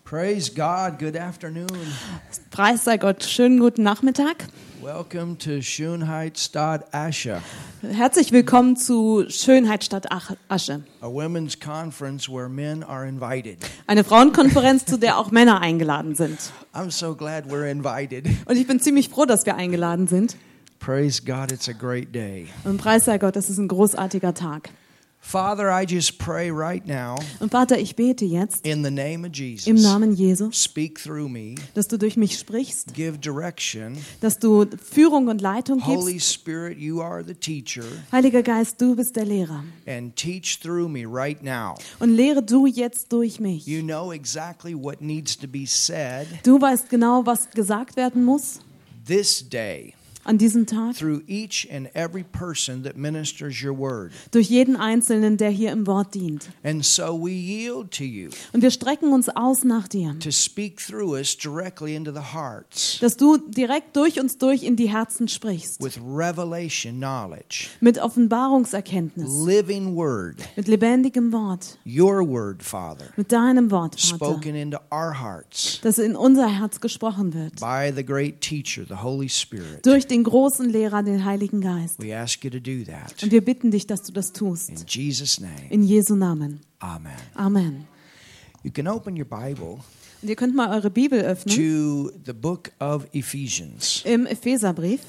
Praise God. Good afternoon. Preis sei Gott. Schönen guten Nachmittag. Welcome to Schönheitsstadt Asche, Herzlich willkommen zu Schönheit statt Asche. a women's conference where men are invited. Eine Frauenkonferenz, zu der auch Männer eingeladen sind. I'm so glad we're invited. Und ich bin ziemlich froh, dass wir eingeladen sind. Praise God. It's a great day. Und Preis sei Gott, es ist ein großartiger Tag. Father, I just pray right now Und Vater, ich bete jetzt in the name of im Jesus. Namen Jesu, Speak through me. dass du durch mich sprichst, Give direction. dass du Führung und Leitung Holy gibst. Spirit, you are the teacher. Heiliger Geist, du bist der Lehrer. And teach through me right now. Und lehre du jetzt durch mich. You know exactly what needs to be said Du weißt genau, was gesagt werden muss this day. an diesem Tag. Through each and every person that ministers your word. Durch jeden Einzelnen, der hier im Wort dient. And so we yield to you Und wir strecken uns aus nach dir, to speak through us directly into the hearts dass du direkt durch uns durch in die Herzen sprichst. with revelation knowledge, Mit Offenbarungserkenntnis, living word, mit lebendigem Wort, your word, Father, mit deinem Wort, Vater, spoken into our hearts dass in unser Herz gesprochen wird. by the great teacher, the Holy Spirit. Durch den großen Lehrer, den Heiligen Geist. We ask you to do that. Und wir bitten dich, dass du das tust. In Jesus' name, In Jesu Namen. amen. Amen. You can open your Bible Und ihr könnt mal eure Bibel öffnen to the book of Ephesians. im Epheserbrief.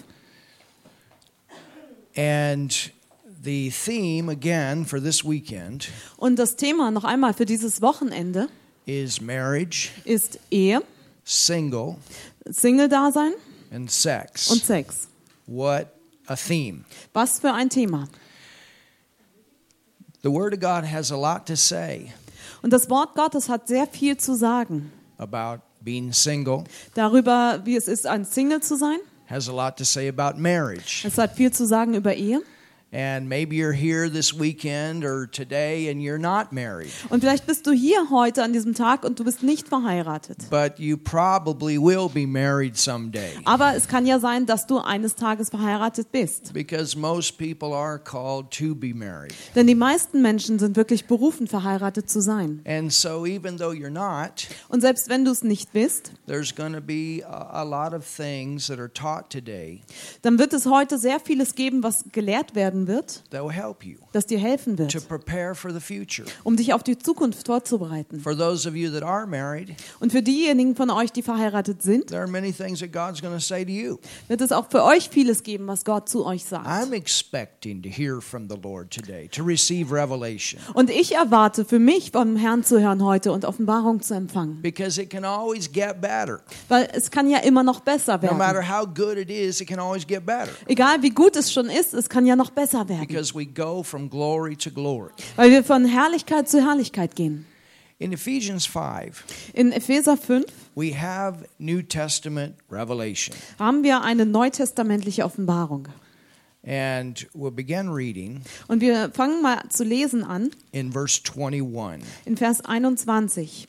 And the theme, again, for this weekend Und das Thema noch einmal für dieses Wochenende is marriage, ist Ehe, single, Single-Dasein and sex. und Sex. What a theme. Was für ein Thema. The Word of God has a lot to say Und das Wort Gottes hat sehr viel zu sagen about being single, darüber, wie es ist, ein Single zu sein. has a lot to say about marriage. Es hat viel zu sagen über Ehe. And maybe you're here this weekend or today and you're not married, Und vielleicht bist du hier heute an diesem Tag und du bist nicht verheiratet. but you probably will be married someday Aber es kann ja sein, dass du eines Tages verheiratet bist. because most people are called to be married. Denn die meisten Menschen sind wirklich berufen, verheiratet zu sein. And so even though you're not, Und selbst wenn du es nicht bist, there's going to be a lot of things that are taught today dann wird es heute sehr vieles geben, was gelehrt werden wird, that will help you das dir helfen to wird, prepare for the future. um dich auf die Zukunft vorzubereiten. For those of you that are married, Und für diejenigen von euch, die verheiratet sind, there are many things that God's going to say to you. wird es auch für euch vieles geben, was Gott zu euch sagt. I'm expecting to hear from the Lord today, to receive revelation, Und ich erwarte für mich vom Herrn zu hören heute und Offenbarung zu empfangen. because it can always get better. Weil es kann ja immer noch besser No matter werden. how good it is, it can always get better, Egal wie gut es schon ist, es kann ja noch besser werden. because we go from glory to glory. Weil wir von Herrlichkeit zu Herrlichkeit gehen. In Ephesians 5, In Epheser 5 we have New Testament revelation. haben wir eine neutestamentliche Offenbarung. And we'll begin reading Und wir fangen mal zu lesen an in verse 21. in Vers 21.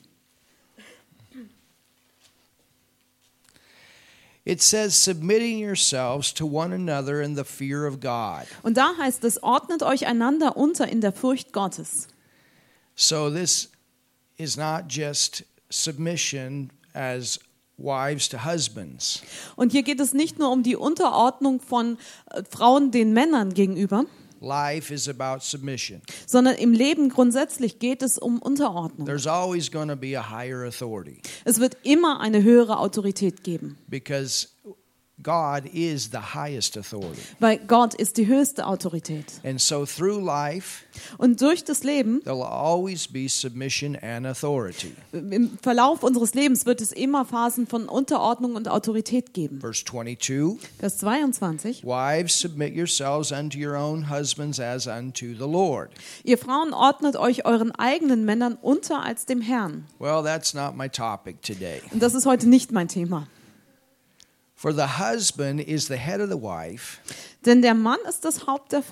It says, submitting yourselves to one another in the fear of God. Und da heißt es, ordnet euch einander unter in der Furcht Gottes. So this is not just submission as wives to husbands. Und hier geht es nicht nur um die Unterordnung von Frauen den Männern gegenüber, Life is about submission. sondern im Leben grundsätzlich geht es um Unterordnung. There's always going to be a higher authority Es wird immer eine höhere Autorität geben, because God is the highest authority. weil Gott ist die höchste Autorität. And so through life, Und durch das Leben, there'll always be submission and authority. im Verlauf unseres Lebens wird es immer Phasen von Unterordnung und Autorität geben. Verse 22, Vers 22. wives, submit yourselves unto your own husbands as unto the Lord. Ihr Frauen ordnet euch euren eigenen Männern unter als dem Herrn. Well, that's not my topic today. Und das ist heute nicht mein Thema. For the husband is the head of the wife, Denn der Mann ist das Haupt der Frau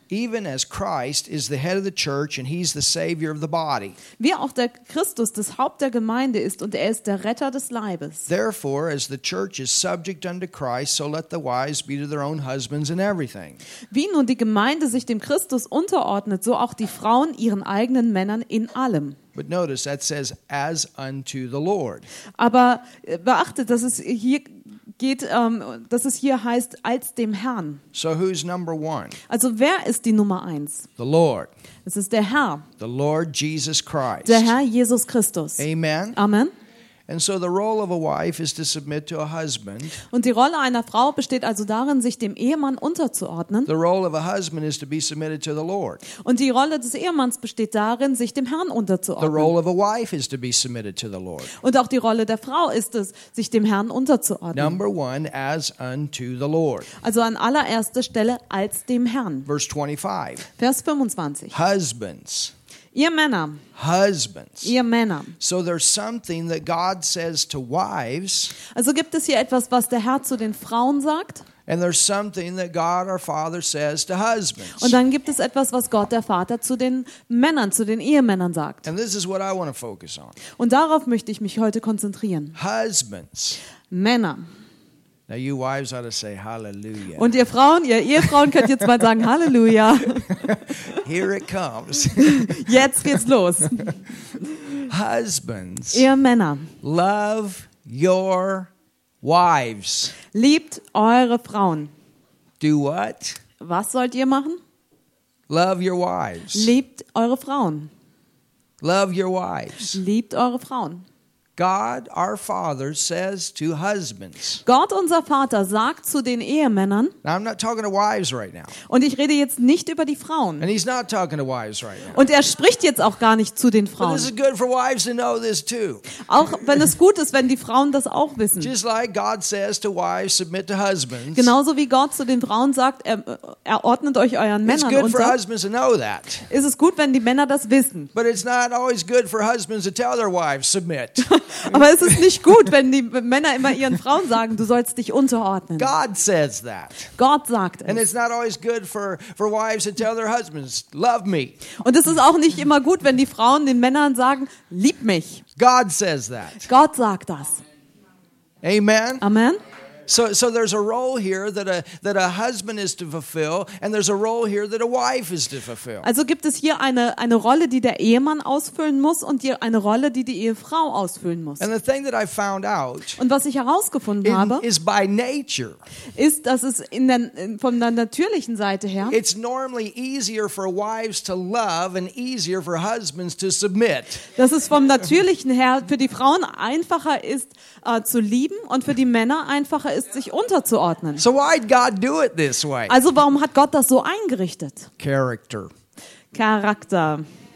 even as Christ is the head of the church and he's the savior of the body. Wie auch der Christus das Haupt der Gemeinde ist und er ist der Retter des Leibes. Therefore, as the church is subject unto Christ, so let the wives be to their own husbands in everything. Wie nun die Gemeinde sich dem Christus unterordnet, so auch die Frauen ihren eigenen Männern in allem. But notice that says, as unto the Lord. Aber beachtet, dass es hier geht, dass es hier heißt, als dem Herrn. So who's number one? Also wer ist die Nummer 1? The Lord. Es ist der Herr, The Lord Jesus Christ. der Herr Jesus Christus. Amen. Amen. And so the role of a wife is to submit to a husband. Und die Rolle einer Frau besteht also darin, sich dem Ehemann unterzuordnen. The role of a husband is to be submitted to the Lord. Und die Rolle des Ehemanns besteht darin, sich dem Herrn The unterzuordnen. role of a wife is to be submitted to the Lord. Und auch die Rolle der Frau ist es, sich dem Herrn unterzuordnen. Number one, as unto the Lord. Also an allererster Stelle als dem Herrn. Verse 25. Vers 25. Husbands. Ihr Männer, Husbands. ihr Männer. So there's something that God says to wives, Also gibt es hier etwas, was der Herr zu den Frauen sagt? and there's something that God our Father says to husbands. Und dann gibt es etwas, was Gott der Vater zu den Männern, zu den Ehemännern sagt. And this is what I want to focus on. Und darauf möchte ich mich heute konzentrieren. Husbands. Männer. Now you wives ought to say hallelujah. Und ihr Frauen, ihr Ehefrauen könnt jetzt mal sagen Halleluja. Here it comes. Jetzt geht's los. Husbands, Ihr Männer, love your wives. liebt eure Frauen. Do what? Was sollt ihr machen? Love your wives. Liebt eure Frauen. Love your wives. Liebt eure Frauen. God our Father says to husbands. Gott, unser Vater, sagt zu den Ehemännern, Now I'm not talking to wives right now. und ich rede jetzt nicht über die Frauen. And he's not talking to wives right now. Und er spricht jetzt auch gar nicht zu den But Frauen. this is good for wives to know this too. Auch wenn es gut ist, wenn die Frauen das auch wissen. Just like God says to wives, submit to husbands. Genauso wie Gott zu den Frauen sagt, er ordnet euch euren It's Männern good for unter, husbands to know that. ist es gut, wenn die Männer das wissen. But it's not always good for husbands to tell their wives, submit. Aber es ist nicht gut, wenn die Männer immer ihren Frauen sagen, du sollst dich unterordnen. God says that. Gott sagt And es. it's not always good for wives to tell their husbands, love me. Und es ist auch nicht immer gut, wenn die Frauen den Männern sagen, lieb mich. God says that. Gott sagt das. Amen? Amen. So there's a role here that a husband is to fulfill, and there's a role here that a wife is to fulfill. Also gibt es hier eine Rolle, die der Ehemann ausfüllen muss und eine Rolle, die die Ehefrau ausfüllen muss. And the thing that I found out Und was ich herausgefunden habe, is by nature, ist, dass es von der natürlichen Seite her, it's normally easier for wives to love and easier for husbands to submit. dass es vom natürlichen her für die Frauen einfacher ist, zu lieben und für die Männer einfacher ist, sich unterzuordnen. So why'd God do it this way? Also warum hat Gott das so eingerichtet? Character. Charakter.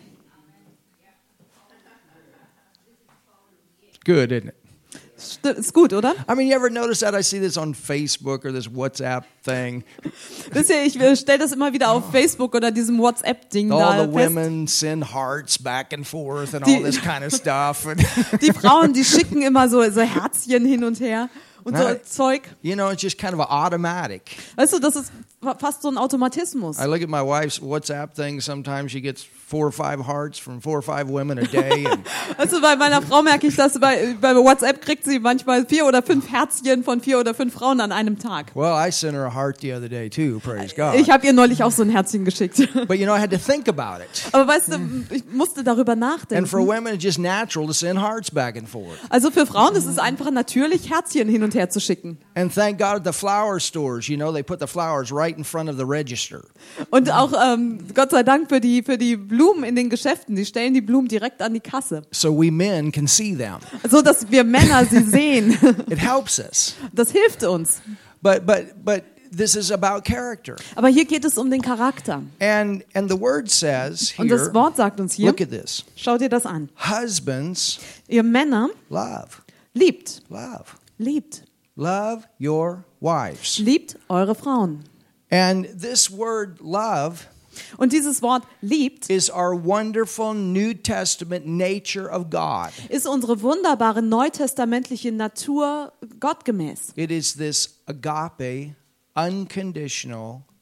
Good, isn't it? Ist gut, oder? I mean, you ever notice that? I see this on Facebook or this WhatsApp thing. Wisst ihr, ich stelle das immer wieder auf Facebook oder diesem WhatsApp-Ding All da the fest. women send hearts back and forth and Die- all this kind of stuff. And Die Frauen, die schicken immer so Herzchen hin und her und so Right. Zeug. you know, it's just kind of automatic. Weißt du, das ist fast so ein Automatismus. I look at my wife's WhatsApp thing. Sometimes she gets 4 or 5 hearts from 4 or 5 women a day. And Also bei meiner Frau merke ich, dass bei WhatsApp kriegt sie manchmal 4 oder 5 Herzchen von 4 oder 5 Frauen an einem Tag. well, I sent her a heart the other day too. Praise God. Ich habe ihr neulich auch so ein Herzchen geschickt. But you know, I had to think about it. Aber weißt du, ich musste darüber And for nachdenken. women, it's just natural to send hearts back and forth. Also für Frauen ist es einfach natürlich, Herzchen hin und her zu schicken. And thank God at the flower stores, you know, they put the flowers right in front of the register. Und auch Gott sei Dank für die Blumen in den Geschäften. Die stellen die Blumen direkt an die Kasse, So we men can see them. so dass wir Männer sie sehen. It helps us. Das hilft uns. But this is about character. Aber hier geht es um den Charakter. And the word says Und here, das Wort sagt uns hier, look at this. schau dir das an. Husbands, Ihr Männer love, liebt, love. liebt, Love your wives. liebt eure Frauen. And this word love Und dieses Wort liebt is our wonderful New Testament nature of God. ist unsere wunderbare neutestamentliche Natur gottgemäß. It is this agape, unconditional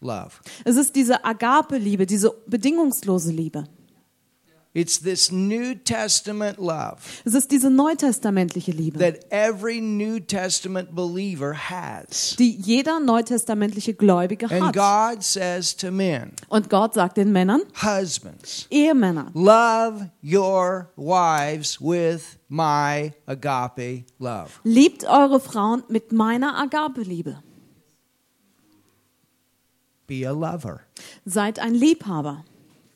love. Es ist diese Agape-Liebe, diese bedingungslose Liebe. It's this New Testament love Es ist diese neutestamentliche Liebe, that every New Testament believer has. die jeder neutestamentliche Gläubige And hat. God says to men, Und Gott sagt den Männern, husbands, Ehemänner, love your wives with my agape love. liebt eure Frauen mit meiner Agape-Liebe. Be a lover. Seid ein Liebhaber.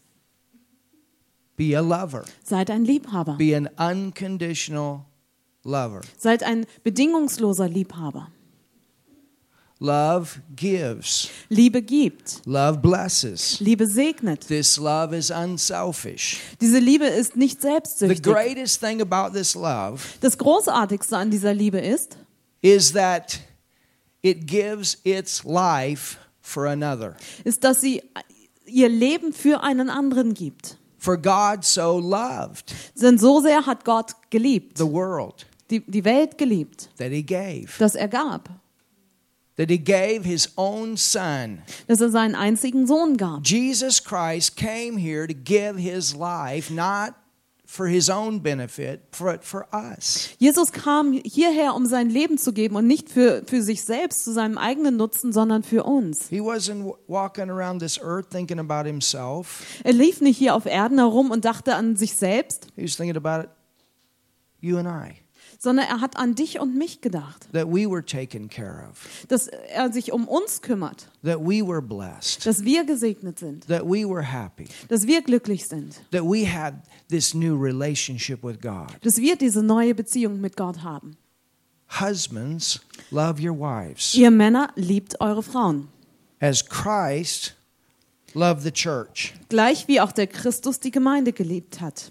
Be a lover. Seid ein Liebhaber. Be an unconditional lover. Seid ein bedingungsloser Liebhaber. Love gives. Liebe gibt. Love blesses. Liebe segnet. This love is unselfish. Diese Liebe ist nicht The selbstsüchtig. greatest thing about this love Das Großartigste an dieser Liebe is that it gives its life for another. ist, dass sie ihr Leben für einen anderen gibt. For God so loved Denn so sehr hat Gott geliebt, the world die Welt geliebt, that he gave. dass er gab, That he gave his own son. dass er seinen einzigen Sohn gab. Jesus Christ came here to give his life not for his own benefit, but for us. Jesus kam hierher, um sein Leben zu geben und nicht für sich selbst, zu seinem eigenen Nutzen, sondern für uns. He wasn't walking around this earth thinking about himself. Er lief nicht hier auf Erden herum und dachte an sich selbst, He was thinking about you and I, sondern er hat an dich und mich gedacht, that we were taken care of, dass er sich um uns kümmert, that we were blessed, dass wir gesegnet sind, that we were happy, dass wir glücklich sind, that we had this new relationship with God. dass wir diese neue Beziehung mit Gott haben. Husbands, love your wives Ihr Männer, liebt eure Frauen, as Christ loved the church. gleich wie auch der Christus die Gemeinde geliebt hat.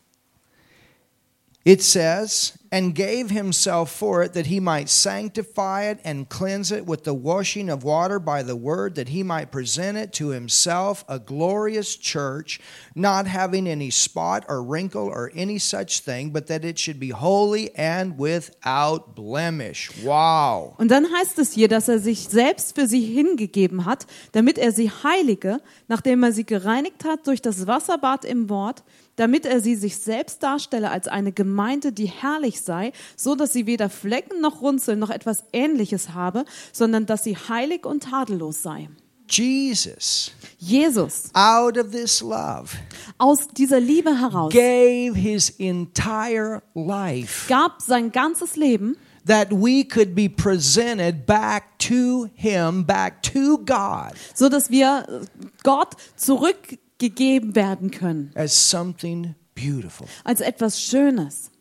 It says, and gave himself for it, that he might sanctify it and cleanse it with the washing of water by the word, that he might present it to himself a glorious church, not having any spot or wrinkle or any such thing, but that it should be holy and without blemish. Wow. Und dann heißt es hier, dass er sich selbst für sie hingegeben hat, damit er sie heilige, nachdem er sie gereinigt hat durch das Wasserbad im Wort, damit er sie sich selbst darstelle als eine Gemeinde, die herrlich sei, so dass sie weder Flecken noch Runzeln noch etwas Ähnliches habe, sondern dass sie heilig und tadellos sei. Jesus, Jesus, out of this love, aus dieser Liebe heraus, gave his entire life, gab sein ganzes Leben, that we could be presented back to him, back to God, so dass wir Gott zurückgegeben werden können, as something beautiful. als etwas Schönes.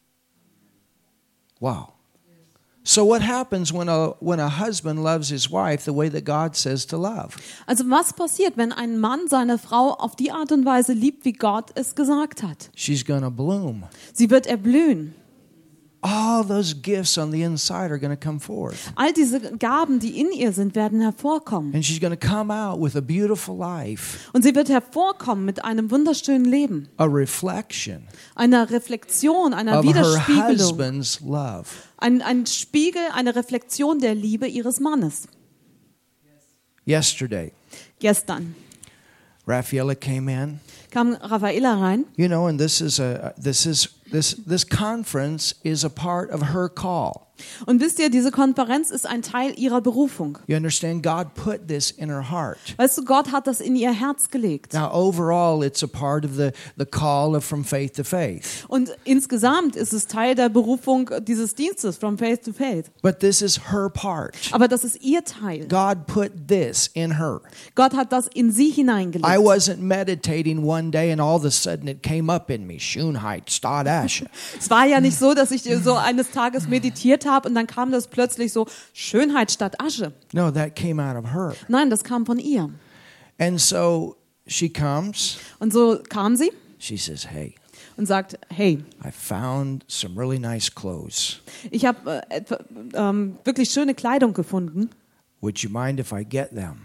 Wow. So what happens when a husband loves his wife the way that God says to love? Also was passiert, wenn ein Mann seine Frau auf die Art und Weise liebt, wie Gott es gesagt hat? She's going to bloom. Sie wird erblühen. All those gifts on the inside are going to come forth. All diese Gaben, die in ihr sind, werden hervorkommen. And she's going to come out with a beautiful life, Und sie wird hervorkommen mit einem wunderschönen Leben, a reflection einer Reflexion, einer of her Widerspiegelung, husband's love. ein Spiegel, eine Reflexion der Liebe ihres Mannes. Yesterday, Gestern Raffaella came in, kam Raffaella rein. you know, and this conference is a part of her call. Und wisst ihr, diese Konferenz ist ein Teil ihrer Berufung. You understand? God put this in her heart. Weißt du, Gott hat das in ihr Herz gelegt. Now, overall, it's a part of the call of From Faith to Faith. Und insgesamt ist es Teil der Berufung dieses Dienstes, from faith to faith. But this is her part. Aber das ist ihr Teil. God put this in her. Gott hat das in sie hineingelegt. I wasn't meditating one day and all of a sudden it came up in me. Schönheit, statt Asche. Es war ja nicht so, dass ich so eines Tages meditiert habe und dann kam das plötzlich so, Schönheit statt Asche. No, that came out of her. Nein, das kam von ihr. And so she comes. Und so kam sie She says, hey, und sagt, hey, I found some really nice clothes. ich habe wirklich schöne Kleidung gefunden. Would you mind if I get them?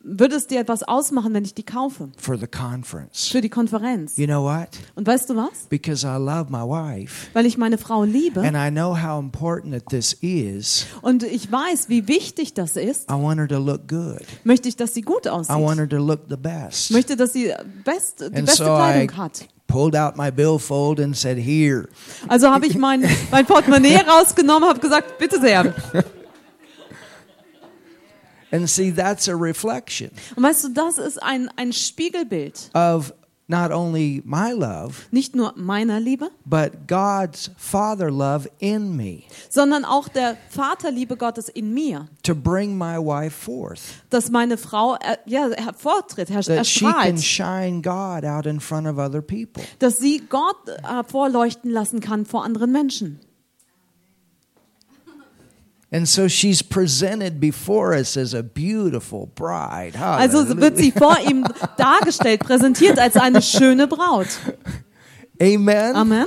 würde es dir etwas ausmachen, wenn ich die kaufe for the conference. für die Konferenz? You know what? Und weißt du was? Because I love my wife Weil ich meine Frau liebe and I know how important that this is, und ich weiß, wie wichtig das ist, I want her to look good. möchte ich, dass sie gut I want aussieht. her to look the best. Möchte, dass sie die And beste so Kleidung hat. pulled out my billfold and said, "Here." Also habe ich mein Portemonnaie rausgenommen, habe gesagt, bitte sehr. And see, that's a reflection Und weißt du, das ist ein Spiegelbild. of not only my love, Nicht nur meiner Liebe, but God's Father love in me sondern auch der Vaterliebe Gottes in mir. to bring my wife forth, Dass meine Frau hervortritt, that she can erstrahlt. shine God out in front of other people. Dass sie Gott hervorleuchten lassen kann vor anderen Menschen. And so she's presented before us as a beautiful bride. Also wird sie vor ihm dargestellt, präsentiert als eine schöne Braut. Amen. Amen.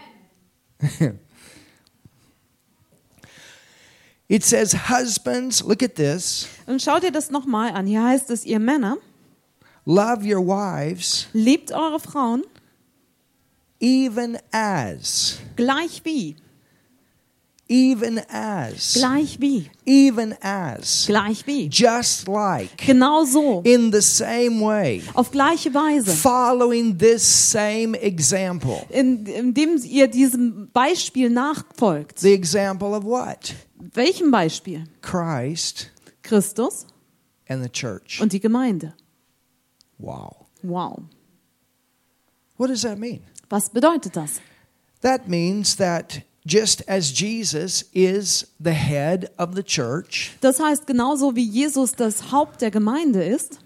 It says, husbands, look at this, Und schau dir das nochmal an. Hier heißt es, ihr Männer, love your wives liebt eure Frauen even as, gleich wie, even as, gleich wie, even as, gleich wie. just like, Genau so, in the same way, auf gleiche Weise. following this same example. Indem ihr diesem Beispiel nachfolgt. The example of what? Welchem Beispiel? Christ Christus and the church. und die Gemeinde. Wow. Wow. What does that mean? Was bedeutet das? That means that just as Jesus is the head of the church, Das heißt, genauso wie Jesus das Haupt der Gemeinde ist,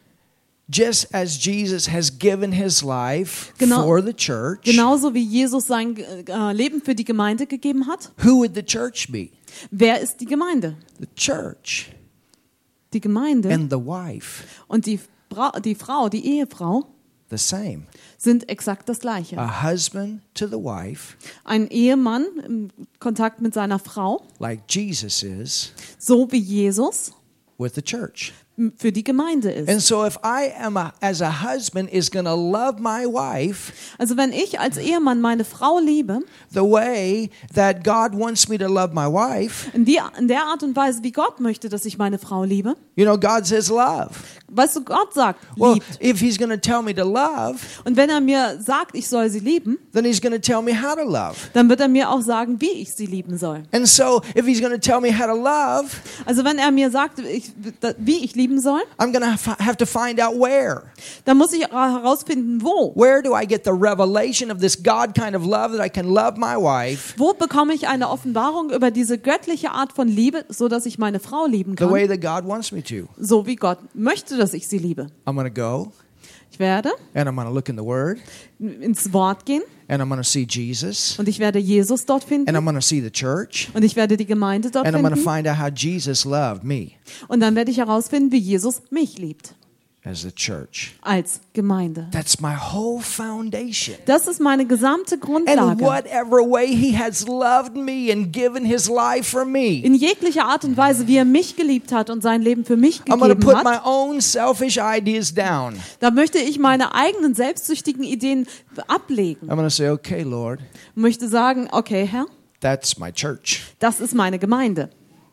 just as Jesus has given his life Genau. for the church, genauso wie Jesus sein Leben für die Gemeinde gegeben hat, who would the church be? wer ist die Gemeinde? The church Die Gemeinde and the wife, und die Frau, die Ehefrau, the same. sind exakt das Gleiche. A husband to the wife, Ein Ehemann im Kontakt mit seiner Frau, like Jesus is so wie Jesus with the church. für die Gemeinde And ist. so if I am as a husband is going to love my wife Also wenn ich als Ehemann meine Frau liebe, the way that God wants me to love my wife, in der Art und Weise, wie Gott möchte, dass ich meine Frau liebe, you know, God says love. weißt du, Gott sagt, Well, liebt. if he's going to tell me to love, Und wenn er mir sagt, ich soll sie lieben, then he's going to tell me how to love. dann wird er mir auch sagen, wie ich sie lieben soll. And so if he's going to tell me how to love, Also wenn er mir sagt, wie ich lieben soll, I'm going to have to find out where. dann muss ich herausfinden, wo. Where do I get the revelation of this God kind of love that I can love my wife Wo bekomme ich eine Offenbarung über diese göttliche Art von Liebe, so dass ich meine Frau lieben the way kann, that God wants me to? so wie Gott möchte, dass ich sie liebe. I'm going to go Ich werde and I'm going to look in the Word ins Wort gehen and I'm going to see Jesus und ich werde Jesus dort and finden I'm going to see the church und ich werde die Gemeinde dort and I'm going to finden find out how Jesus loved me und dann werde ich herausfinden, wie Jesus mich liebt as the church. als Gemeinde. That's my whole foundation. Das ist meine gesamte And Grundlage. whatever way he has loved me and given his life for me, In jeglicher Art und Weise, wie er mich geliebt hat und sein Leben für mich I'm going to gegeben put my hat, own selfish ideas down. da möchte ich meine eigenen selbstsüchtigen Ideen ablegen. I'm going to say, okay, Lord, Und möchte sagen, okay, Herr, that's my church. das ist meine Gemeinde.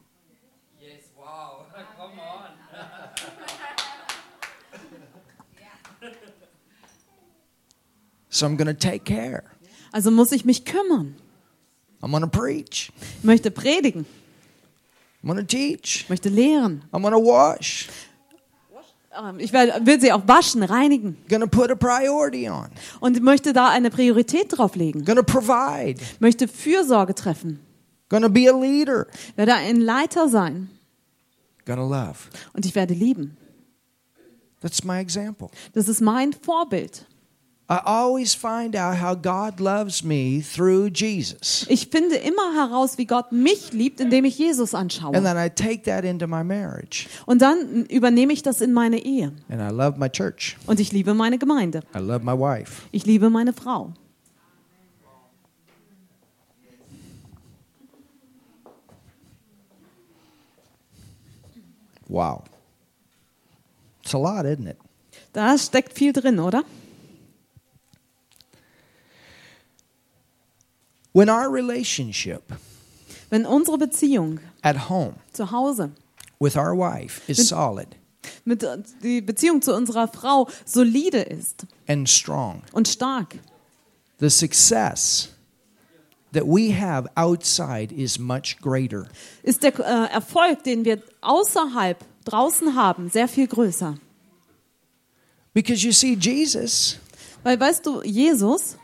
So I'm going to take care. Also muss ich mich kümmern. I'm going to preach. Ich möchte predigen, I'm going to teach. ich möchte lehren. I'm going to wash. Ich will sie auch waschen, reinigen Going to put a priority on. und möchte da eine Priorität drauf legen. Going to provide. Möchte Fürsorge treffen, Going to be a leader. werde ein Leiter sein Going to love. und ich werde lieben. That's my example. Das ist mein Vorbild. I always find out how God loves me through Jesus. Ich finde immer heraus, wie Gott mich liebt, indem ich Jesus And anschaue. then I take that into my marriage. Und dann übernehme ich das in meine Ehe. And I love my church. Und ich liebe meine Gemeinde. I love my wife. Ich liebe meine Frau. Wow. a lot, isn't it? Da steckt viel drin, oder? When our relationship Wenn unsere Beziehung at home zu Hause, with our wife is solid die Beziehung zu unserer Frau solide ist and strong, und stark, the success that we have outside is much greater. ist der Erfolg, den wir draußen haben, sehr viel größer. Because you see, Jesus, Weil, weißt du, Jesus,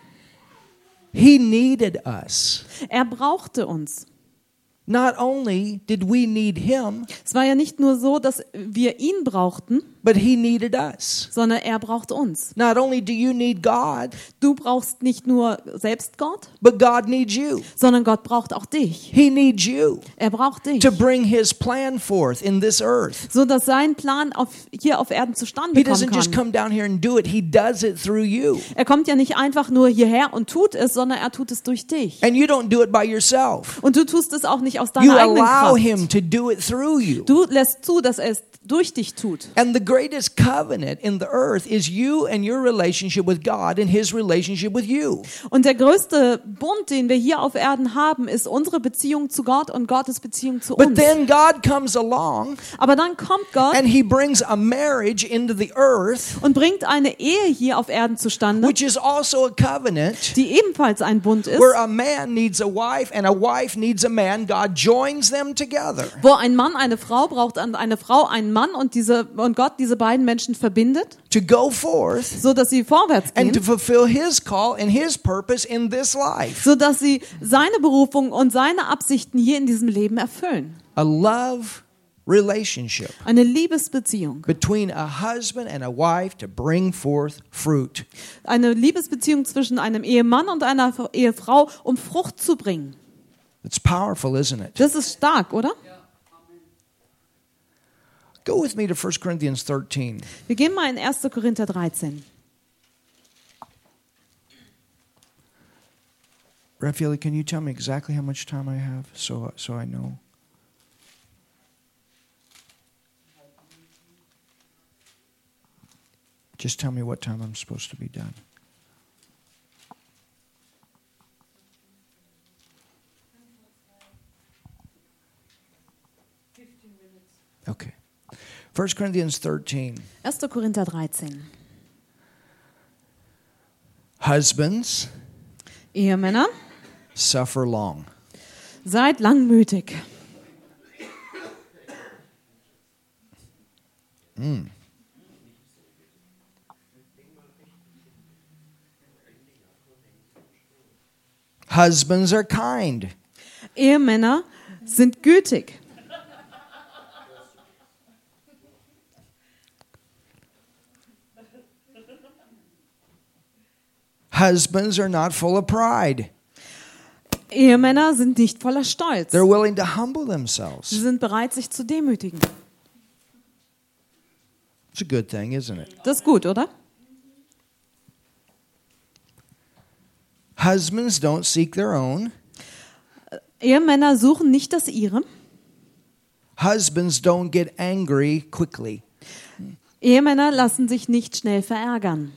he needed us. er brauchte uns. Not only did we need him, Es war ja nicht nur so, dass wir ihn brauchten, but he needed us. sondern er brauchte uns. Not only do you need God, Du brauchst nicht nur selbst Gott, but God needs you. sondern Gott braucht auch dich. He needs you Er braucht dich, to bring his plan forth in this earth. so dass sein Plan hier auf Erden zustande He kommen doesn't just kann. come down here and do it. He does it through you. Er kommt ja nicht einfach nur hierher und tut es, sondern er tut es durch dich. And you don't do it by yourself. Und du tust es auch nicht aus You deiner eigenen allow Kraft. him to do it through you. Du lässt zu, dass er es durch dich tut. And the greatest covenant in the earth is you and your relationship with God and his relationship with you. Und der größte Bund, den wir hier auf Erden haben, ist unsere Beziehung zu Gott und Gottes Beziehung zu But uns. then God comes along Aber dann kommt Gott and he brings a marriage into the earth, und bringt eine Ehe hier auf Erden zustande, which is also a covenant die ebenfalls ein Bund ist, where a man needs a wife and a wife needs a man. God joins them together. wo ein Mann eine Frau braucht und eine Frau einen Mann und Gott diese beiden Menschen verbindet, To go forth so dass sie vorwärts and to gehen, fulfill his call and his purpose in this life. so dass sie seine Berufung und seine Absichten hier in diesem Leben erfüllen. A love relationship Eine Liebesbeziehung. between a husband and a wife to bring forth fruit. Eine Liebesbeziehung zwischen einem Ehemann und einer Ehefrau, um Frucht zu bringen. It's powerful, isn't it? Das ist stark, oder? Go with me to 1 Corinthians 13. Wir gehen mal in 1. Korinther 13. Raffaele, can you tell me exactly how much time I have so I know? Just tell me what time I'm supposed to be done. Okay. 1 Corinthians 13. 1. Korinther 13. Husbands, Ehemänner, suffer long. seid langmütig. Husbands are kind. Ehemänner sind gütig. Husbands are not full of pride. Ehemänner sind nicht voller Stolz. They're willing to humble Sie themselves. sind bereit, sich zu demütigen. It's a good thing, isn't it? Das ist gut, oder? Husbands don't seek their own. Ehemänner suchen nicht das ihre. Husbands don't get angry quickly. Ehemänner lassen sich nicht schnell verärgern.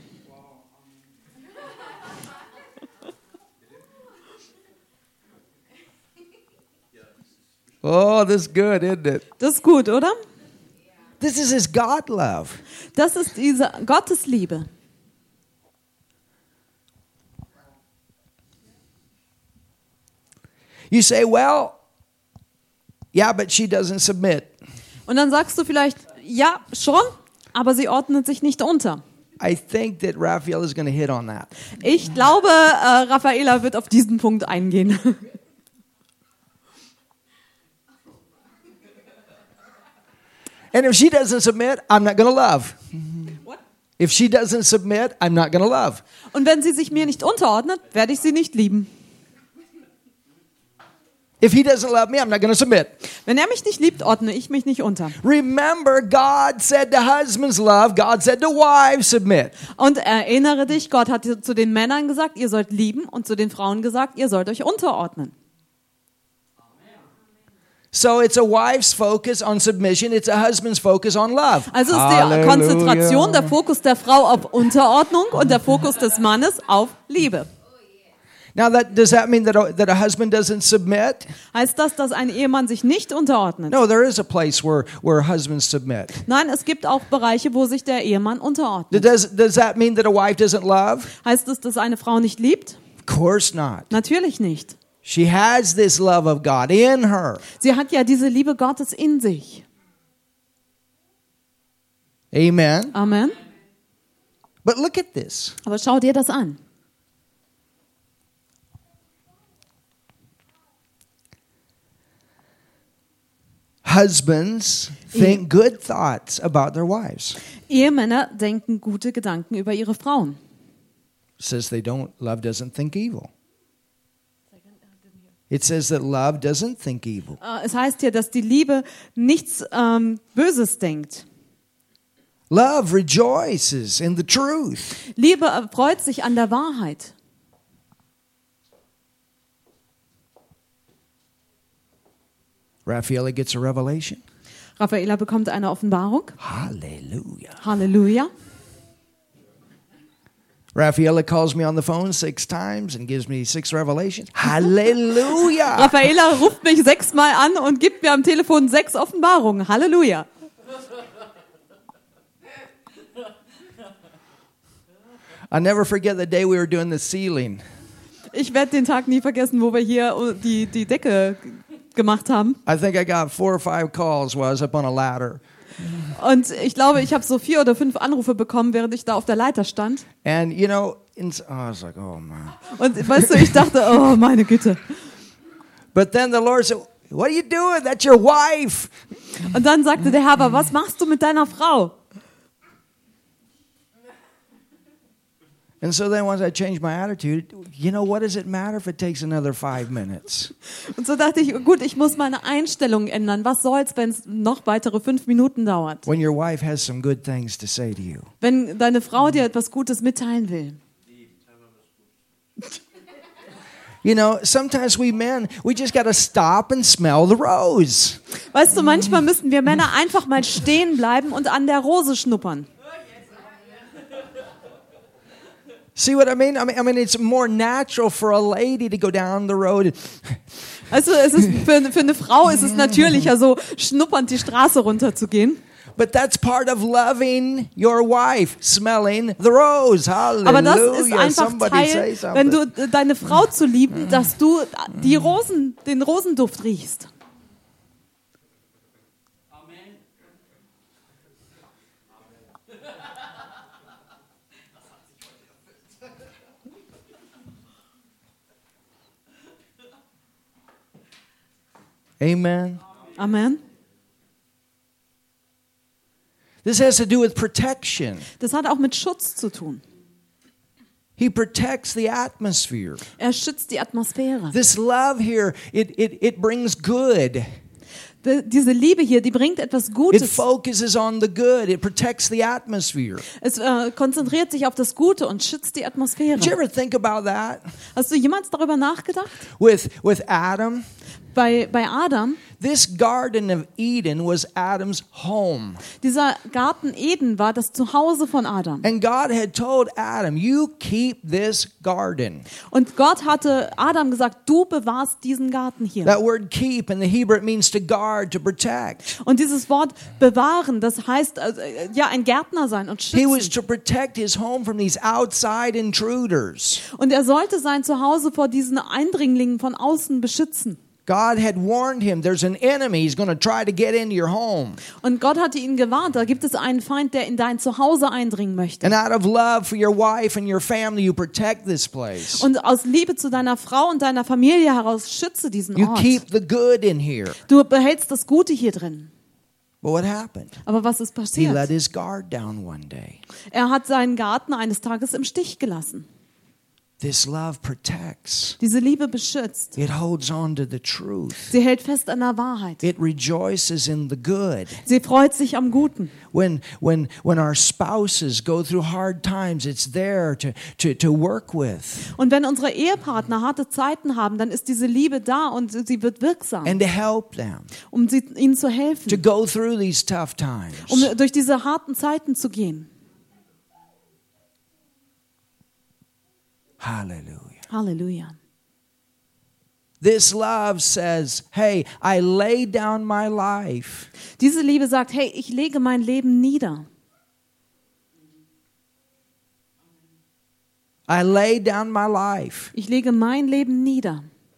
Oh, this is good, isn't it? Das ist gut, oder? This is his God love. Das ist diese Gottesliebe. You say, well, yeah, but she doesn't submit. Und dann sagst du vielleicht, ja, schon, aber sie ordnet sich nicht unter. I think that Raphael is going to hit on that. Ich glaube, Raffaela wird auf diesen Punkt eingehen. And if she doesn't submit, I'm not going to love. What? If she doesn't submit, I'm not going to love. Und wenn sie sich mir nicht unterordnet, werde ich sie nicht lieben. If he doesn't love me, I'm not going to submit. Wenn er mich nicht liebt, ordne ich mich nicht unter. Remember, God said to husbands, love. God said to wives, submit. Und erinnere dich, Gott hat zu den Männern gesagt, ihr sollt lieben, und zu den Frauen gesagt, ihr sollt euch unterordnen. So it's a wife's focus on submission, it's a husband's focus on love. Also ist die Konzentration, der Fokus der Frau auf Unterordnung und der Fokus des Mannes auf Liebe. Now does that mean that a husband doesn't submit? Heißt das, dass ein Ehemann sich nicht unterordnet? No, there is a place where husbands submit. Nein, es gibt auch Bereiche, wo sich der Ehemann unterordnet. Does that mean that a wife doesn't love? Heißt das, dass eine Frau nicht liebt? Of course not. Natürlich nicht. She has this love of God in her. Sie hat ja diese Liebe Gottes in sich. Amen. Amen. But look at this. Aber schau dir das an. Husbands think good thoughts about their wives. Ehemänner denken gute Gedanken über ihre Frauen. It says love doesn't think evil. It says that love doesn't think evil. Es heißt hier, dass die Liebe nichts Böses denkt. Love rejoices in the truth. Liebe freut sich an der Wahrheit. Raffaella gets a revelation. Raffaella bekommt eine Offenbarung. Hallelujah. Halleluja. Raffaella calls me on the phone 6 times and gives me 6 revelations. Hallelujah. Raffaella ruft mich 6-mal an und gibt mir am Telefon 6 Offenbarungen. Halleluja. I'll never forget the day we were doing the ceiling. Ich werde den Tag nie vergessen, wo wir hier die Decke gemacht haben. I think I got 4 or 5 calls while I was up on a ladder. Und ich glaube, ich habe so 4 oder 5 Anrufe bekommen, während ich da auf der Leiter stand. And you know, I was like, oh man. Und weißt du, ich dachte, oh meine Güte. But then the Lord said, what are you doing? That's your wife. Und dann sagte der Herr, aber was machst du mit deiner Frau? And so then once I changed my attitude, you know, what does it matter if it takes another 5 minutes? Und so dachte ich, gut, ich muss meine Einstellung ändern. Was soll's, wenn es noch weitere 5 Minuten dauert? When your wife has some good things to say to you. Wenn deine Frau dir etwas Gutes mitteilen will. You know, sometimes we men, we just got to stop and smell the rose. Weißt du, manchmal müssen wir Männer einfach mal stehen bleiben und an der Rose schnuppern. See what I mean? I mean, it's more natural for a lady to go down the road. Also, es ist für eine Frau ist es natürlicher, so schnuppernd die Straße runterzugehen. But that's part of loving your wife, smelling the rose. Hallelujah. Aber das ist einfach Somebody say Teil, wenn du deine Frau zu lieben, dass du den Rosenduft riechst. Amen. Amen. This has to do with protection. Das hat auch mit Schutz zu tun. He protects the atmosphere. Er schützt die Atmosphäre. This love here, it brings good. Diese Liebe hier, die bringt etwas It Gutes. focuses on the good. It protects the atmosphere. Es konzentriert sich auf das Gute und schützt die Atmosphäre. Did you ever think about that? Hast du jemals darüber nachgedacht? With Adam? Bei Adam, This Garden of Eden was Adam's home. dieser Garten Eden war das Zuhause von Adam. And God had told Adam, you keep this garden. Und Gott hatte Adam gesagt, du bewahrst diesen Garten hier. That word keep in the Hebrew, it means to guard, to protect. Und dieses Wort bewahren, das heißt ja ein Gärtner sein und He was schützen. to protect his home from these outside intruders. Und er sollte sein Zuhause vor diesen Eindringlingen von außen beschützen. God had warned him, there's an enemy, he's going to try to get into your home. Und Gott hatte ihn gewarnt, da gibt es einen Feind, der in dein Zuhause eindringen möchte. And out of love for your wife and your family, you protect this place. Und aus Liebe zu deiner Frau und deiner Familie heraus schütze diesen You Ort. keep the good in here. Du behältst das Gute hier drin. But what happened? Aber was ist He let passiert? his guard down one day. Er hat seinen Garten eines Tages im Stich gelassen. This love protects. Diese Liebe beschützt. It holds on to the truth. Sie hält fest an der Wahrheit. It rejoices in the good. Sie freut sich am Guten. When our spouses go through hard times, it's there to work with Und wenn unsere Ehepartner harte Zeiten haben, dann ist diese Liebe da und sie wird wirksam, and to help them um ihnen zu to helfen, go through these tough times. um durch diese harten Zeiten zu gehen. Hallelujah. Halleluja. This love says, hey, I lay down my life. Diese Liebe sagt, hey, ich lege mein Leben nieder. I lay down my life. Ich lege mein Leben nieder.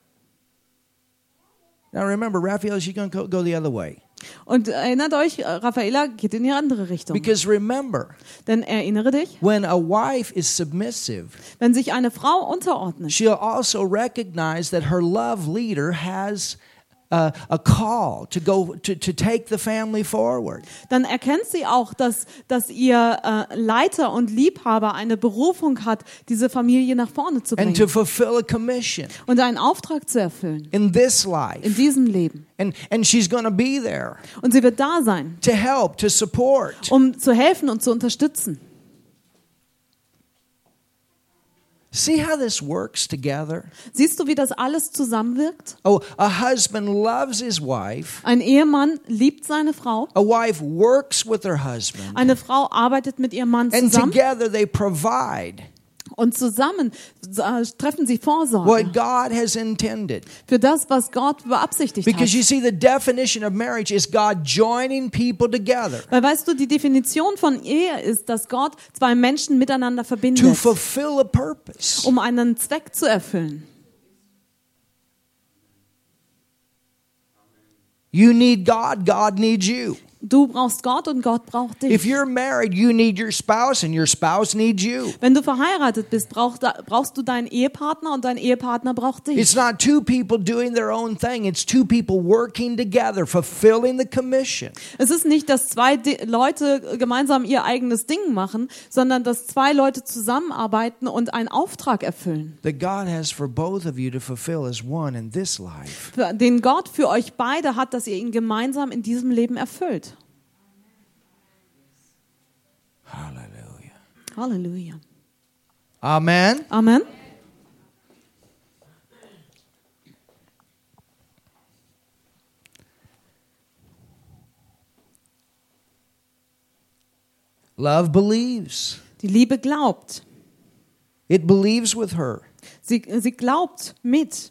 Now remember, Raphael, she's going to go the other way. Und erinnert euch, Raffaella geht in die andere Richtung. Because remember, Denn erinnere dich, when a wife is submissive, wenn sich eine Frau unterordnet, she'll also recognize that her love leader has a call to go to take the family forward. dann erkennt sie auch, dass ihr Leiter und Liebhaber eine Berufung hat, diese Familie nach vorne zu And to bringen fulfill a commission und einen Auftrag zu erfüllen in this in life. diesem Leben. And she's going to be there Und sie wird da sein, to help, to support. um zu helfen und zu unterstützen. See how this works together? Siehst du, wie das alles zusammenwirkt? Oh, a husband loves his wife. Ein Ehemann liebt seine Frau, A wife works with her husband. eine Frau arbeitet mit ihrem Mann And zusammen together they provide und zusammen treffen sie Vorsorge what God has intended. für das, was Gott beabsichtigt Because you hat. see, the definition of marriage is God joining people together Weil weißt du, die Definition von Ehe ist, dass Gott zwei Menschen miteinander to verbindet, fulfill a purpose. um einen Zweck zu erfüllen. You need God, God needs you. Du brauchst Gott und Gott braucht If dich. you're married, you need your spouse and your spouse needs you. Wenn du verheiratet bist, brauchst du deinen Ehepartner und dein Ehepartner braucht dich. It's not two people doing their own thing. It's two people working together, fulfilling the commission. Es ist nicht, dass zwei Leute gemeinsam ihr eigenes Ding machen, sondern dass zwei Leute zusammenarbeiten und einen Auftrag erfüllen, That God has for both of you to fulfill as one in this life. den Gott für euch beide hat, dass ihr ihn gemeinsam in diesem Leben erfüllt. Hallelujah. Halleluja. Amen. Amen. Love believes. Die Liebe glaubt. It believes with her. Sie glaubt mit.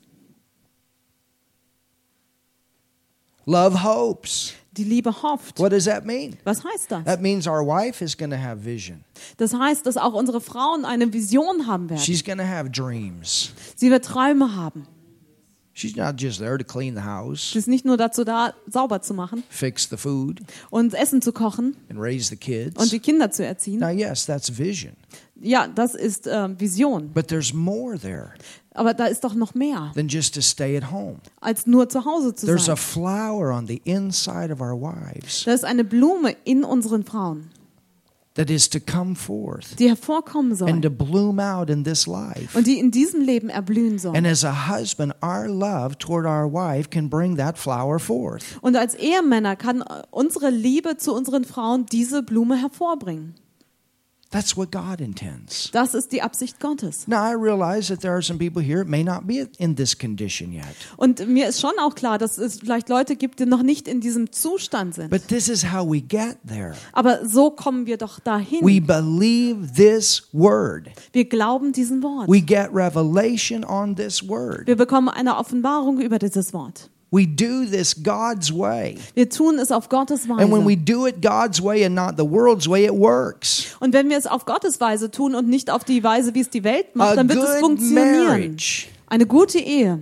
Love hopes. Die Liebe hofft. What does that mean? Was heißt das? That means our wife is going to have vision. Das heißt, dass auch unsere Frauen eine Vision haben werden. She's going to have dreams. Sie wird Träume haben. She's not just there to clean the house, Sie ist nicht nur dazu da, sauber zu machen fix the food, und Essen zu kochen and raise the kids. und die Kinder zu erziehen. Now, yes, that's vision. Ja, das ist Vision. But there's more there Aber da ist doch noch mehr, than just to stay at home. als nur zu Hause zu There's a sein. flower on the inside of our wives Da ist eine Blume in unseren Frauen, that is to come forth die hervorkommen and soll to bloom out in this life. und die in diesem Leben erblühen soll. And as a husband, our love toward our wife can bring that flower forth. Und als Ehemänner kann unsere Liebe zu unseren Frauen diese Blume hervorbringen. That's what God intends. Das ist die Absicht Gottes. Now, I realize that there are some people here that may not be in this condition yet. Und mir ist schon auch klar, dass es vielleicht Leute gibt, die noch nicht in diesem Zustand sind. But this is how we get there. Aber so kommen wir doch We dahin. believe this word. Wir glauben diesem Wort. We get revelation on this word. Wir bekommen eine Offenbarung über dieses Wort. We do this God's way. Wir tun es auf Gottes And when we Weise. do it God's way and not the world's way, it works. Und wenn wir es auf Gottes Weise tun und nicht auf die Weise, wie es die Welt macht, A dann wird es good funktionieren. marriage Eine gute Ehe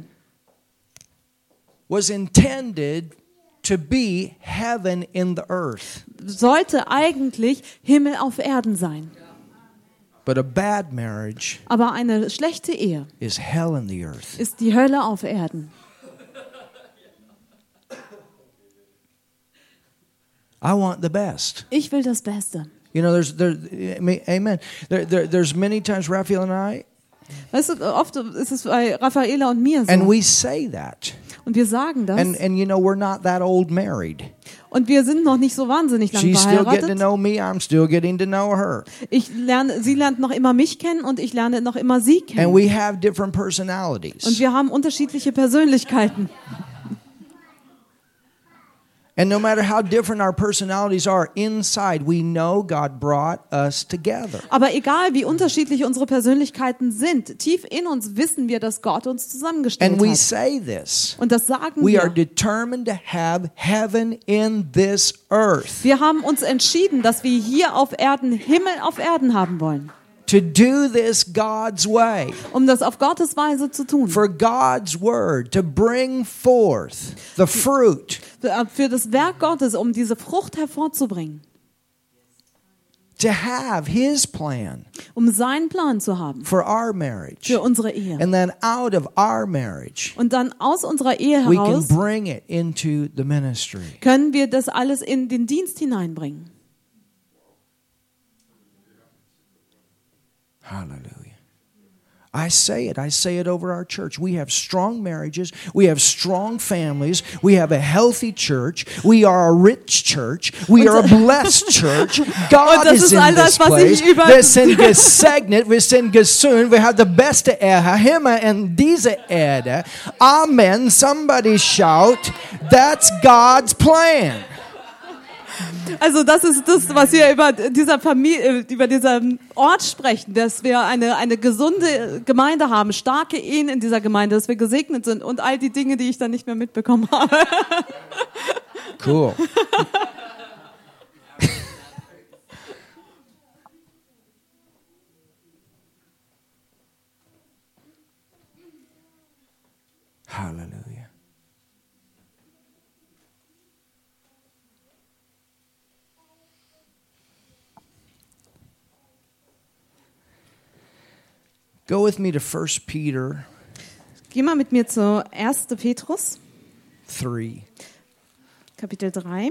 was intended to be heaven in the earth. sollte eigentlich Himmel auf Erden sein. But a bad marriage Aber eine schlechte Ehe is hell in the earth. ist die Hölle auf Erden. I want the best. Ich will das Beste. You know, there's many times Raphael and I, Weißt du, oft ist es bei Raffaela und mir And so. we say that. Und wir sagen das. And you know, we're not that old married. Und wir sind noch nicht so wahnsinnig lang She's still getting to verheiratet. know me. I'm still getting to know her. Sie lernt noch immer mich kennen und ich lerne noch immer sie And kennen. we have different Und personalities. wir haben unterschiedliche Persönlichkeiten. And no matter how different our personalities are inside, we know God brought us together. Aber egal, wie unterschiedlich unsere Persönlichkeiten sind, tief in uns wissen wir, dass Gott uns zusammengestellt And we hat. say this. Und das sagen We are wir. determined to have heaven in this earth. Wir haben uns entschieden, dass wir hier auf Erden Himmel auf Erden haben wollen, To do this God's way. um das auf Gottes Weise zu tun. For God's word to bring forth the fruit. Für das Werk Gottes, um diese Frucht hervorzubringen, To have His plan um seinen Plan zu haben for our marriage. für unsere Ehe. And then out of our marriage, Und dann aus unserer Ehe we can heraus bring it into the ministry. können wir das alles in den Dienst hineinbringen. Hallelujah. I say it over our church. We have strong marriages. We have strong families. We have a healthy church. We are a rich church. We are a blessed church. God das is ist in all this das, was place. ich über- Wir sind gesegnet. Wir sind gesund. Wir haben die beste Himmel in dieser Erde. Amen. Somebody shout, that's God's plan. Also das ist das, was wir über dieser Familie, über diesen Ort sprechen, dass wir eine gesunde Gemeinde haben, starke Ehen in dieser Gemeinde, dass wir gesegnet sind und all die Dinge, die ich dann nicht mehr mitbekommen habe. Cool. Hallelujah. Go with me to 1 Peter Geh mal mit mir zu 1. Petrus, 3. Kapitel 3.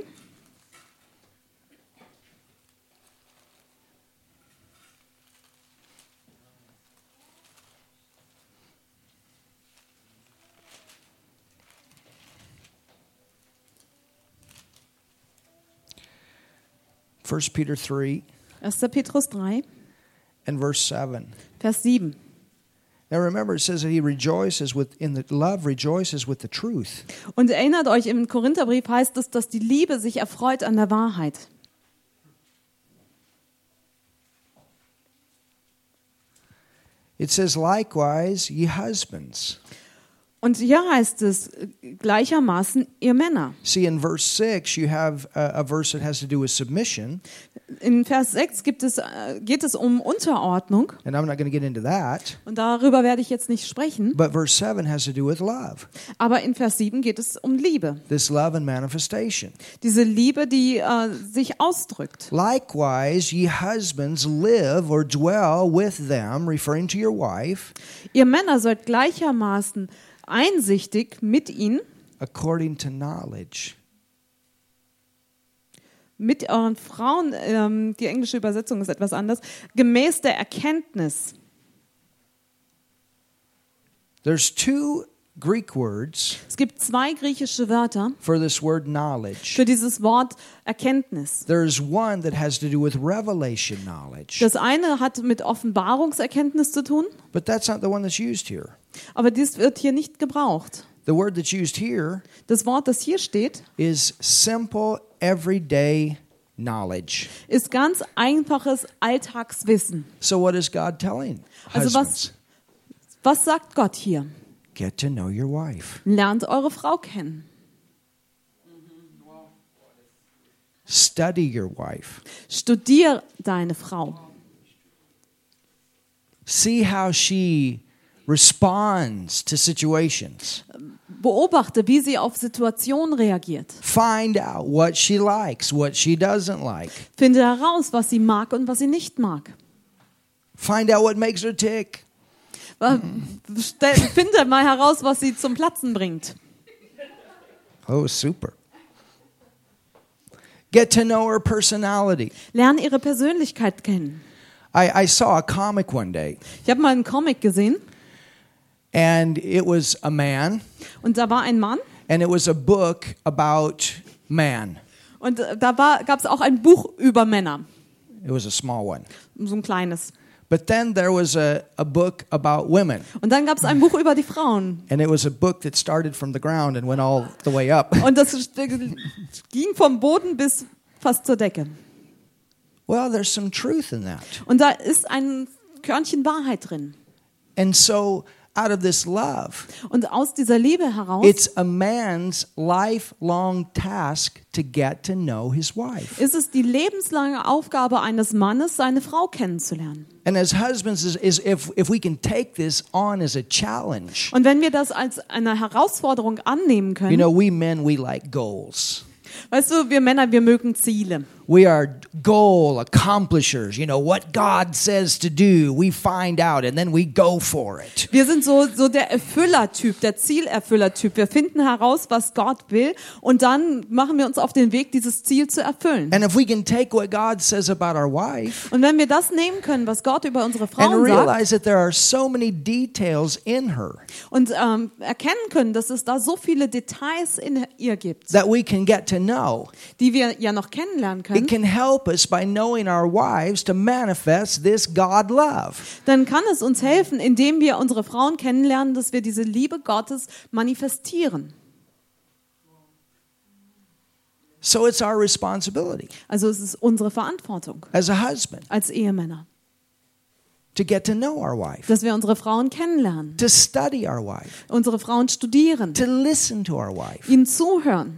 First Peter 3 1. Petrus 3, and verse 7. Vers 7. Now remember, it says that he rejoices in the love rejoices with the truth. Und erinnert euch, im Korintherbrief heißt es, dass die Liebe sich erfreut an der Wahrheit. It says likewise, ye husbands. Und hier heißt es gleichermaßen, ihr Männer. See, in verse 6, you have a verse that has to do with submission, In Vers 6 geht es um Unterordnung. and I'm not going to get into that. Und darüber werde ich jetzt nicht sprechen. But verse 7 has to do with love, Aber in Vers 7 geht es um Liebe. this love and manifestation. Diese Liebe, die sich ausdrückt. Likewise, ye husbands live or dwell with them, referring to your wife, Ihr Männer sollt gleichermaßen einsichtig mit ihnen, according to knowledge. mit euren Frauen, die englische Übersetzung ist etwas anders, gemäß der Erkenntnis. There's two Greek words Es gibt 2 griechische Wörter for this word knowledge. für dieses Wort Erkenntnis. There's one that has to do with revelation knowledge, Das eine hat mit Offenbarungserkenntnis zu tun, but that's not the one that's used here. aber dies wird hier nicht gebraucht. The word that's used here Das Wort, das hier steht, is simple, everyday knowledge. ist ganz einfaches Alltagswissen. So what is God telling Also husbands? was sagt Gott hier? Get to know your wife. Lernt eure Frau kennen. Study your wife. Studier deine Frau. See how she responds to situations. Beobachte, wie sie auf Situationen reagiert. Find out what she likes, what she doesn't like. Finde heraus, was sie mag und was sie nicht mag. Find out what makes her tick. Finde mal heraus, was sie zum Platzen bringt. Oh, super. Get to know her personality. Lerne ihre Persönlichkeit kennen. I saw a comic one day, Ich habe mal einen Comic gesehen and it was a man, und da war ein Mann and it was a book about man. und da gab es auch ein Buch über Männer, It was a small one. so ein kleines. But then there was a book about women, Und dann gab es ein Buch über die Frauen. and it was a book that started from the ground and went all the way up. Und das ging vom Boden bis fast zur Decke. Well, there's some truth in that. Und da ist ein Körnchen Wahrheit drin. And so out of this love, Und aus dieser Liebe heraus it's a man's lifelong task to get to know his wife. ist es die lebenslange Aufgabe eines Mannes, seine Frau kennenzulernen. And as husbands, is if we can take this on as a challenge. Und wenn wir das als eine Herausforderung annehmen You können, know, we men, we like goals. weißt du, wir Männer, wir mögen Ziele. We are goal accomplishers. You know, what God says to do, we find out and then we go for it. Wir sind so der Erfüllertyp, der Zielerfüllertyp. Wir finden heraus, was Gott will und dann machen wir uns auf den Weg, dieses Ziel zu erfüllen. And if we can take what God says about our wife Und wenn wir das nehmen können, was Gott über unsere and Frauen sagt realize that there are so many details in her und erkennen können, dass es da so viele Details in ihr gibt, that we can get to know, die wir ja noch kennenlernen können, it can help us by knowing our wives to manifest this God love. dann kann es uns helfen, indem wir unsere Frauen kennenlernen, dass wir diese Liebe Gottes manifestieren. So it's our responsibility Also es ist unsere Verantwortung as a husband als Ehemänner, to get to know our wife, dass wir unsere Frauen kennenlernen, to study our wife, unsere Frauen studieren, to listen to our wife, ihnen zuhören,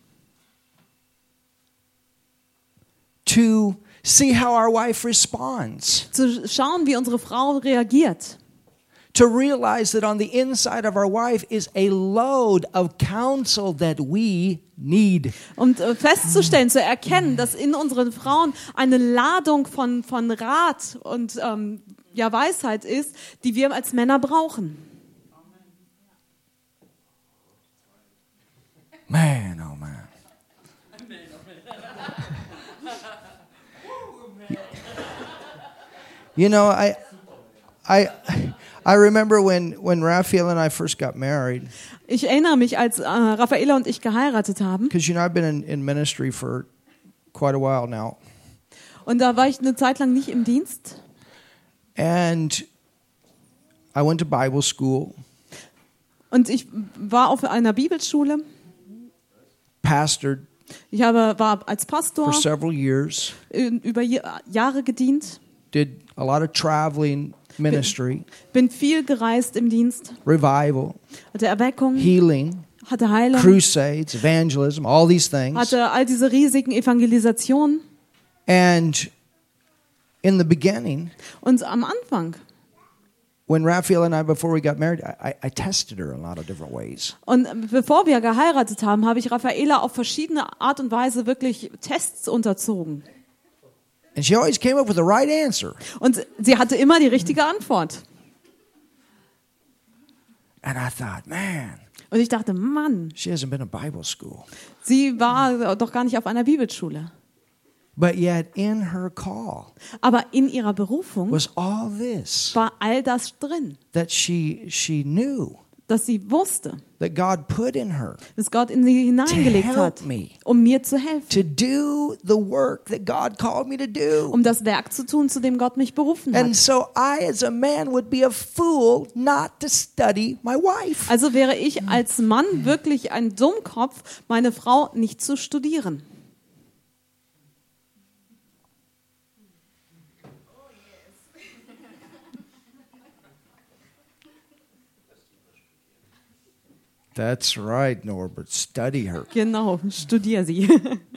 to see how our wife responds, zu schauen, wie unsere Frau reagiert. to realize that on the inside of our wife is a load of counsel that we need. Und festzustellen, zu erkennen, dass in unseren Frauen eine Ladung von Rat und ja, Weisheit ist, die wir als Männer brauchen. Man, oh man. You know, I remember when Raphael and I first got married, Ich erinnere mich, als Raffaella und ich geheiratet haben. because you know I've been in ministry for quite a while now, Und da war ich eine Zeit lang nicht im Dienst. and I went to Bible school, Und ich war auf einer Bibelschule. pastored Ich war als for Pastor several years, über Jahre gedient. did a lot of traveling ministry, Bin viel gereist im Dienst. revival, Hatte Erweckung, healing, hatte Heilung, crusades, evangelism, all these things. hatte all diese riesigen Evangelisationen. And in the beginning, Und am Anfang, when Raphael and I, before we got married, I tested her in a lot of different ways. und bevor wir geheiratet haben, habe ich Raffaella auf verschiedene Art und Weise wirklich Tests unterzogen. And she always came up with the right answer. Und sie hatte immer die richtige Antwort. And I thought, man, Und ich dachte, Mann, she hasn't been in Bible school. sie war doch gar nicht auf einer Bibelschule. But yet in her call Aber in ihrer Berufung was all this war all das drin, that she knew dass sie wusste, that God put in her dass Gott in sie hineingelegt help hat, me. um mir zu helfen, to do the work that God called me to do. um das Werk zu tun, zu dem Gott mich berufen And hat. so I, as a man, would be a fool not to study my wife. Also wäre ich als Mann wirklich ein Dummkopf, meine Frau nicht zu studieren. That's right, Norbert. Study her. Genau, studier sie.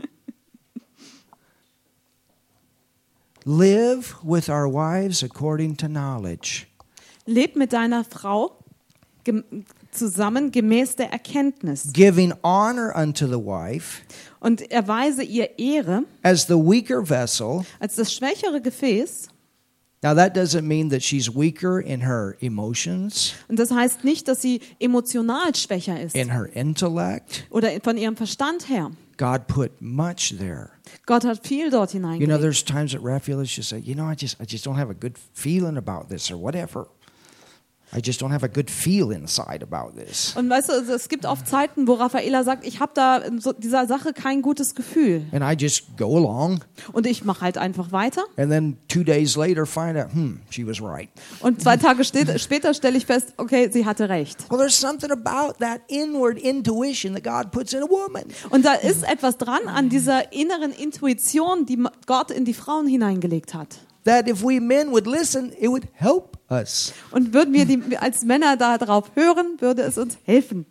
Live with our wives according to knowledge. Leb mit deiner Frau zusammen gemäß der Erkenntnis Giving honor unto the wife und erweise ihr Ehre as the weaker vessel. als das schwächere Gefäß. Now that doesn't mean that she's weaker in her emotions, Und das heißt nicht, dass sie emotional schwächer ist in her intellect, oder von ihrem Verstand her. God put much there. Gott hat viel dort You know, hineingelegt. there's times that Raphael has just said, you know, I just don't have a good feeling about this or whatever. I just don't have a good feel inside about this. Und weißt du, es gibt oft Zeiten, wo Raffaela sagt, ich habe da in dieser Sache kein gutes Gefühl. And I just go along. Und ich mache halt einfach weiter. And then 2 days later find out, she was right. Und 2 Tage später stelle ich fest, okay, sie hatte recht. Well, there's something about that inward intuition that God puts in a woman. Und da ist etwas dran an dieser inneren Intuition, die Gott in die Frauen hineingelegt hat. That if we men would listen, it would help us. Und würden wir als Männer darauf hören, würde es uns helfen.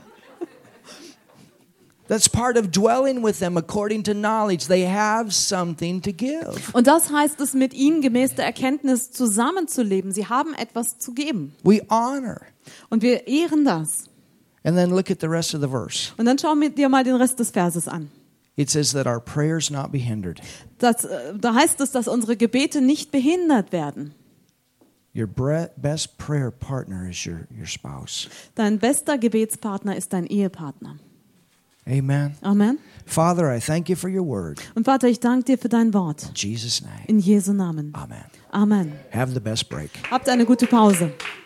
That's part of dwelling with them according to knowledge. They have something to give. Und das heißt es, mit ihnen gemäß der Erkenntnis zusammenzuleben. Sie haben etwas zu geben. We honor. Und wir ehren das. And then look at the rest of the verse. Und dann schau dir mal den Rest des Verses an. It says that our prayers not be hindered. Da heißt es, dass unsere Gebete nicht behindert werden. Your best prayer partner is your spouse. Dein bester Gebetspartner ist dein Ehepartner. Amen. Amen. Father, I thank you for your word. Und Vater, ich danke dir für dein Wort. In Jesus' name. In Jesu Namen. Amen. Amen. Have the best break. Habt eine gute Pause.